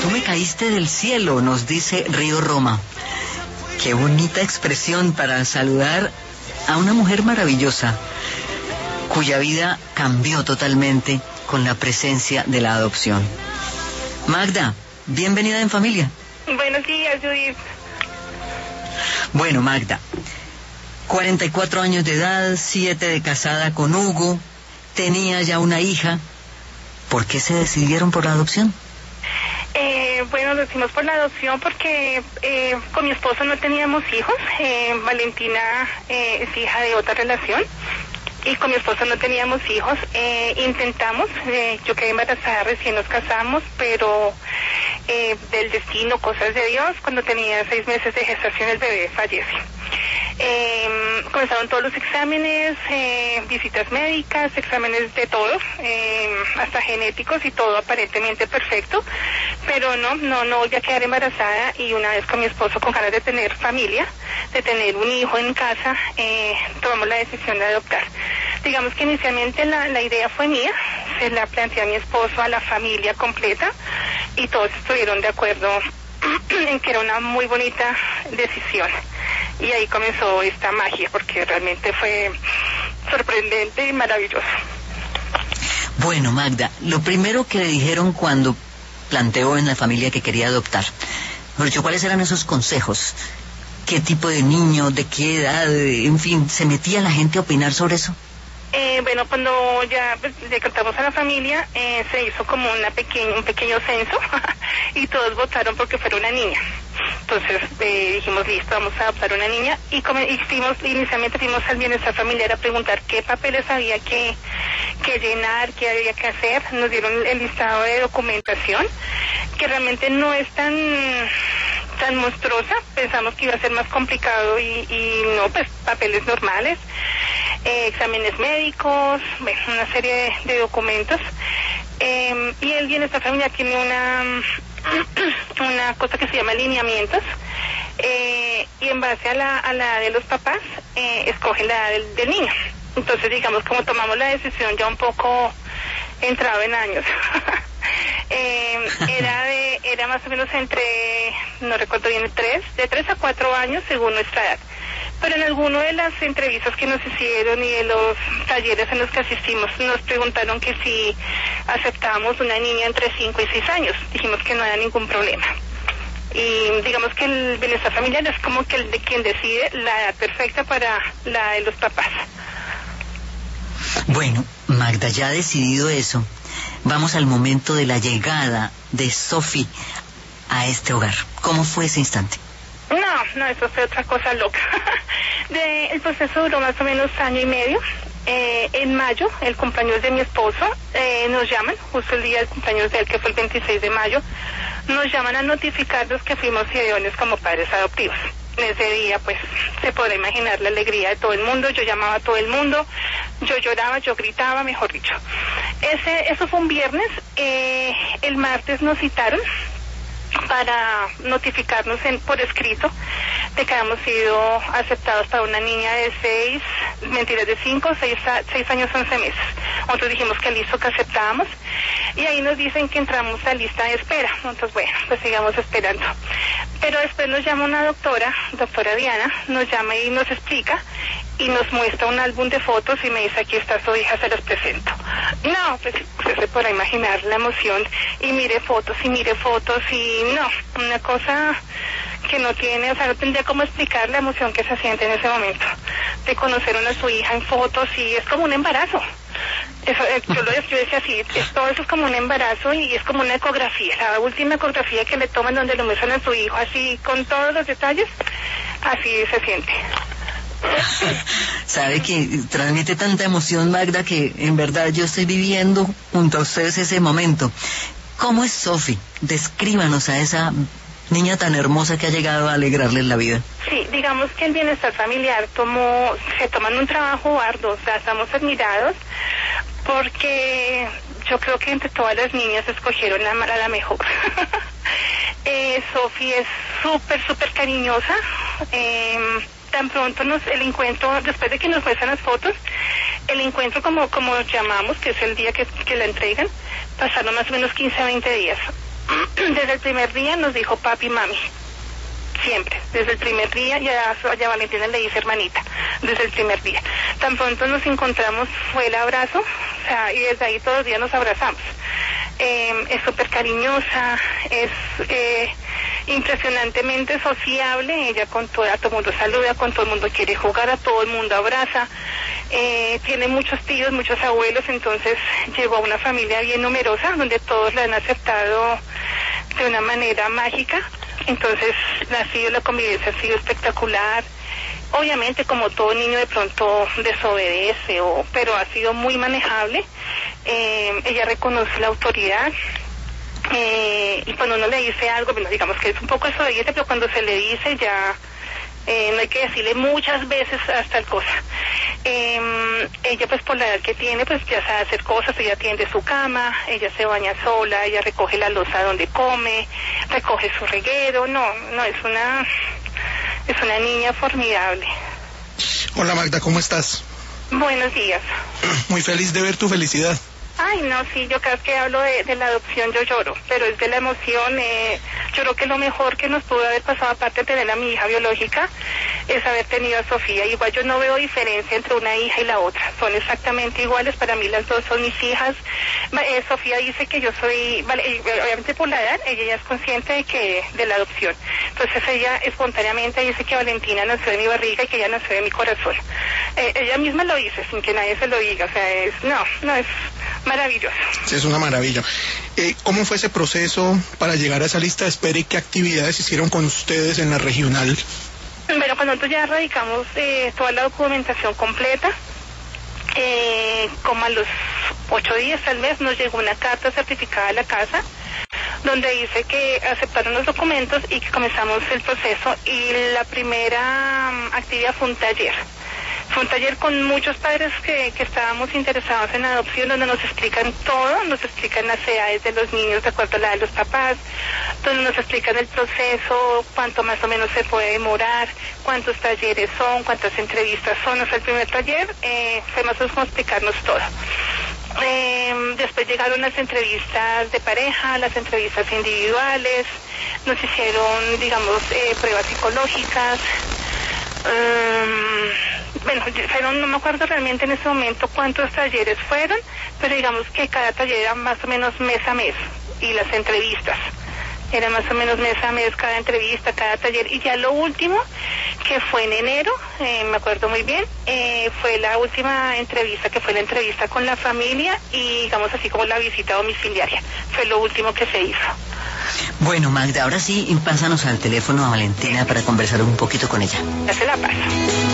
Tú me caíste del cielo, nos dice Río Roma. Qué bonita expresión para saludar a una mujer maravillosa, cuya vida cambió totalmente con la presencia de la adopción. Magda, bienvenida en familia. Buenos días, Judith. Bueno, Magda, 44 años de edad, 7 de casada con Hugo, tenía ya una hija. ¿Por qué se decidieron por la adopción? Bueno, lo hicimos por la adopción porque con mi esposo no teníamos hijos. Valentina es hija de otra relación y con mi esposo no teníamos hijos. Intentamos, yo quedé embarazada, recién nos casamos, pero del destino, cosas de Dios, cuando tenía 6 meses de gestación el bebé fallece. Comenzaron todos los exámenes, visitas médicas, exámenes de todo, hasta genéticos y todo aparentemente perfecto, pero no voy a quedar embarazada. Y una vez con mi esposo con ganas de tener familia, de tener un hijo en casa, tomamos la decisión de adoptar. Digamos que inicialmente la idea fue mía, se la planteé a mi esposo, a la familia completa, y todos estuvieron de acuerdo en que era una muy bonita decisión. Y ahí comenzó esta magia, porque realmente fue sorprendente y maravilloso. Bueno, Magda, lo primero que le dijeron cuando planteó en la familia que quería adoptar, ¿cuáles eran esos consejos? ¿Qué tipo de niño, de qué edad, en fin, se metía la gente a opinar sobre eso? Bueno, cuando ya le contamos a la familia, se hizo como un pequeño censo y todos votaron porque fuera una niña. Entonces dijimos, listo, vamos a adoptar una niña, y inicialmente fuimos al bienestar familiar a preguntar qué papeles había que llenar, qué había que hacer. Nos dieron el listado de documentación, que realmente no es tan monstruosa. Pensamos que iba a ser más complicado y no, pues papeles normales, exámenes médicos, bueno, una serie de documentos. Y el bienestar familiar tiene una cosa que se llama alineamientos, y en base a la edad de los papás escogen la edad del niño. Entonces, digamos, como tomamos la decisión ya un poco entrado en años, era más o menos entre, no recuerdo bien, de 3 a 4 años según nuestra edad. Pero en alguna de las entrevistas que nos hicieron y de los talleres en los que asistimos, nos preguntaron que si aceptábamos una niña entre 5 y 6 años. Dijimos que no había ningún problema. Y digamos que el bienestar familiar es como que el de quien decide la edad perfecta para la de los papás. Bueno, Magda, ya ha decidido eso. Vamos al momento de la llegada de Sofi a este hogar. ¿Cómo fue ese instante? No, eso fue otra cosa loca. El proceso duró más o menos 1 año y medio. En mayo, el cumpleaños de mi esposo, nos llaman, justo el día del cumpleaños de él, que fue el 26 de mayo, nos llaman a notificarnos que fuimos idóneos como padres adoptivos. Ese día, pues, se podrá imaginar la alegría de todo el mundo. Yo llamaba a todo el mundo, yo lloraba, yo gritaba, mejor dicho. Eso fue un viernes. El martes nos citaron para notificarnos por escrito de que habíamos sido aceptados para una niña de 6 años 11 meses. Nosotros dijimos que listo, que aceptábamos, y ahí nos dicen que entramos a lista de espera. Entonces, bueno, pues sigamos esperando. Pero después nos llama una doctora Diana, nos llama y nos explica y nos muestra un álbum de fotos y me dice, aquí está su hija, se las presento. No, pues usted se podrá imaginar la emoción, y mire fotos y no, una cosa que no tiene, o sea, no tendría cómo explicar la emoción que se siente en ese momento de conocer a su hija en fotos, y es como un embarazo. Eso, yo decía así, todo eso es como un embarazo, y es como una ecografía, la última ecografía que le toman donde lo muestran a su hijo, así con todos los detalles, así se siente. Sabe que transmite tanta emoción, Magda, que en verdad yo estoy viviendo junto a ustedes ese momento. ¿Cómo es Sofi? Descríbanos a esa niña tan hermosa que ha llegado a alegrarles la vida. Sí, digamos que el bienestar familiar se toman un trabajo arduo, o sea, estamos admirados porque yo creo que entre todas las niñas escogieron a la mejor. Sofi es súper cariñosa. Tan pronto el encuentro, después de que nos muestran las fotos, el encuentro como llamamos, que es el día que la entregan, pasaron más o menos 15 a 20 días. Desde el primer día nos dijo papi, mami. Siempre, desde el primer día, ya Valentina le dice hermanita, desde el primer día. Tan pronto nos encontramos, fue el abrazo, o sea, y desde ahí todos los días nos abrazamos. Es súper cariñosa, es impresionantemente sociable, ella con todo el mundo saluda, con todo el mundo quiere jugar, a todo el mundo abraza, tiene muchos tíos, muchos abuelos, entonces llegó a una familia bien numerosa, donde todos la han aceptado de una manera mágica. Entonces la convivencia ha sido espectacular. Obviamente, como todo niño de pronto desobedece, pero ha sido muy manejable. Ella reconoce la autoridad. Y cuando uno le dice algo, bueno, digamos que es un poco desobediente, pero cuando se le dice ya no hay que decirle muchas veces hasta el cosa. Ella pues por la edad que tiene pues ya sabe hacer cosas, ella tiende su cama, ella se baña sola, ella recoge la loza donde come, recoge su reguero, no, es una niña formidable. Hola Magda, ¿cómo estás? Buenos días. Muy feliz de ver tu felicidad. Ay, no, sí, yo cada vez que hablo de la adopción yo lloro, pero es de la emoción. Yo creo que lo mejor que nos pudo haber pasado, aparte de tener a mi hija biológica, es haber tenido a Sofía. Igual yo no veo diferencia entre una hija y la otra, son exactamente iguales, para mí las dos son mis hijas. Sofía dice que yo soy, obviamente por la edad, ella ya es consciente de la adopción. Entonces ella espontáneamente dice que Valentina nació de mi barriga y que ella nació de mi corazón. Ella misma lo dice, sin que nadie se lo diga, o sea, es maravilloso. Sí, es una maravilla. ¿Cómo fue ese proceso para llegar a esa lista de espera y qué actividades hicieron con ustedes en la regional? Bueno, cuando nosotros ya radicamos toda la documentación completa, como a los 8 días tal vez, nos llegó una carta certificada a la casa, donde dice que aceptaron los documentos y que comenzamos el proceso, y la primera actividad fue un taller. Fue un taller con muchos padres que estábamos interesados en la adopción, donde nos explican todo, nos explican las edades de los niños de acuerdo a la edad de los papás, donde nos explican el proceso, cuánto más o menos se puede demorar, cuántos talleres son, cuántas entrevistas son. O sea, el primer taller fue más o menos como explicarnos todo. Después llegaron las entrevistas de pareja, las entrevistas individuales, nos hicieron, digamos, pruebas psicológicas. Bueno, no me acuerdo realmente en ese momento cuántos talleres fueron, pero digamos que cada taller era más o menos mes a mes, y las entrevistas era más o menos mes a mes, cada entrevista, cada taller. Y ya lo último, que fue en enero, me acuerdo muy bien, fue la última entrevista, que fue la entrevista con la familia y digamos así como la visita domiciliaria, fue lo último que se hizo. Bueno, Magda, ahora sí, pásanos al teléfono a Valentina para conversar un poquito con ella. Ya se la paso.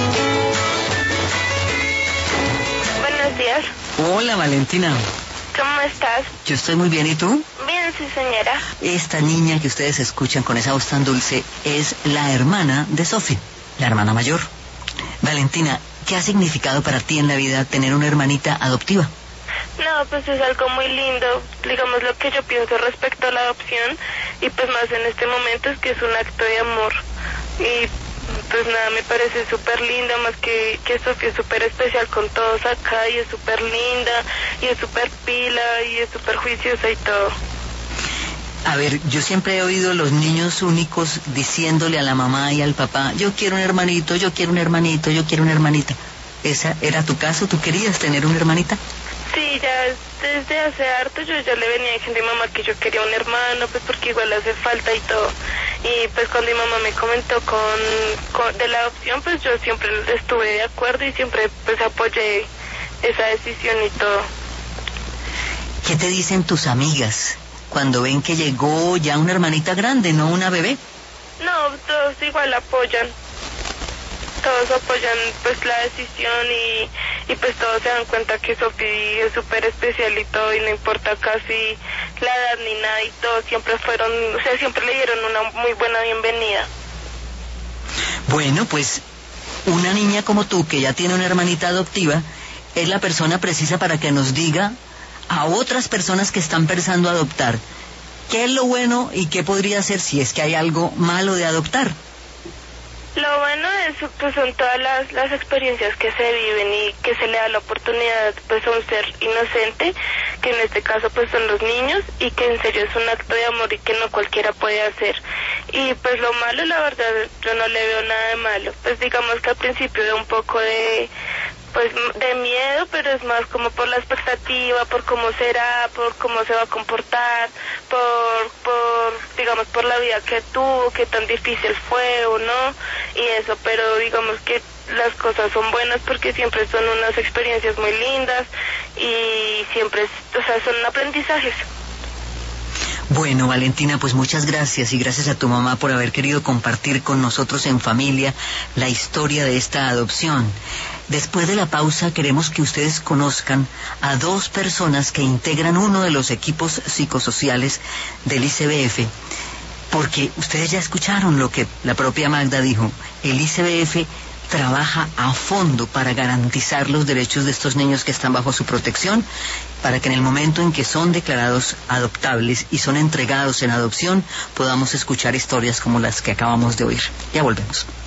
Buenos días. Hola, Valentina. ¿Cómo estás? Yo estoy muy bien, ¿y tú? Bien, sí, señora. Esta niña que ustedes escuchan con esa voz tan dulce es la hermana de Sofi, la hermana mayor. Valentina, ¿qué ha significado para ti en la vida tener una hermanita adoptiva? No, pues es algo muy lindo, digamos lo que yo pienso respecto a la adopción, y pues más en este momento es que es un acto de amor, y pues nada, me parece súper linda, más que Sofía es súper especial con todos acá, y es súper linda, y es súper pila, y es súper juiciosa y todo. A ver, yo siempre he oído a los niños únicos diciéndole a la mamá y al papá, yo quiero un hermanito, yo quiero un hermanito, yo quiero una hermanita. ¿Esa era tu caso? ¿Tú querías tener una hermanita? Sí, ya desde hace harto yo ya le venía diciendo a mi mamá que yo quería un hermano, pues porque igual hace falta y todo. Y pues cuando mi mamá me comentó de la adopción, pues yo siempre estuve de acuerdo y siempre pues apoyé esa decisión y todo. ¿Qué te dicen tus amigas cuando ven que llegó ya una hermanita grande, no una bebé? No, todos igual apoyan. Todos apoyan pues la decisión y pues todos se dan cuenta que Sofía es súper especial y todo, y no importa casi la edad ni nada, y todos siempre siempre le dieron una muy buena bienvenida. Bueno, pues una niña como tú, que ya tiene una hermanita adoptiva, es la persona precisa para que nos diga a otras personas que están pensando adoptar qué es lo bueno y qué podría hacer si es que hay algo malo de adoptar. Lo bueno es, pues, son todas las experiencias que se viven y que se le da la oportunidad, pues, a un ser inocente que en este caso pues son los niños, y que en serio es un acto de amor y que no cualquiera puede hacer. Y pues lo malo, la verdad, yo no le veo nada de malo. Pues digamos que al principio da un poco de miedo, pero es más como por la expectativa, por cómo será, por cómo se va a comportar, digamos, por la vida que tuvo, qué tan difícil fue o no, y eso, pero digamos que las cosas son buenas porque siempre son unas experiencias muy lindas y siempre, o sea, son aprendizajes. Bueno, Valentina, pues muchas gracias, y gracias a tu mamá por haber querido compartir con nosotros en familia la historia de esta adopción. Después de la pausa queremos que ustedes conozcan a 2 personas que integran uno de los equipos psicosociales del ICBF, porque ustedes ya escucharon lo que la propia Magda dijo. El ICBF trabaja a fondo para garantizar los derechos de estos niños que están bajo su protección, para que en el momento en que son declarados adoptables y son entregados en adopción podamos escuchar historias como las que acabamos de oír. Ya volvemos.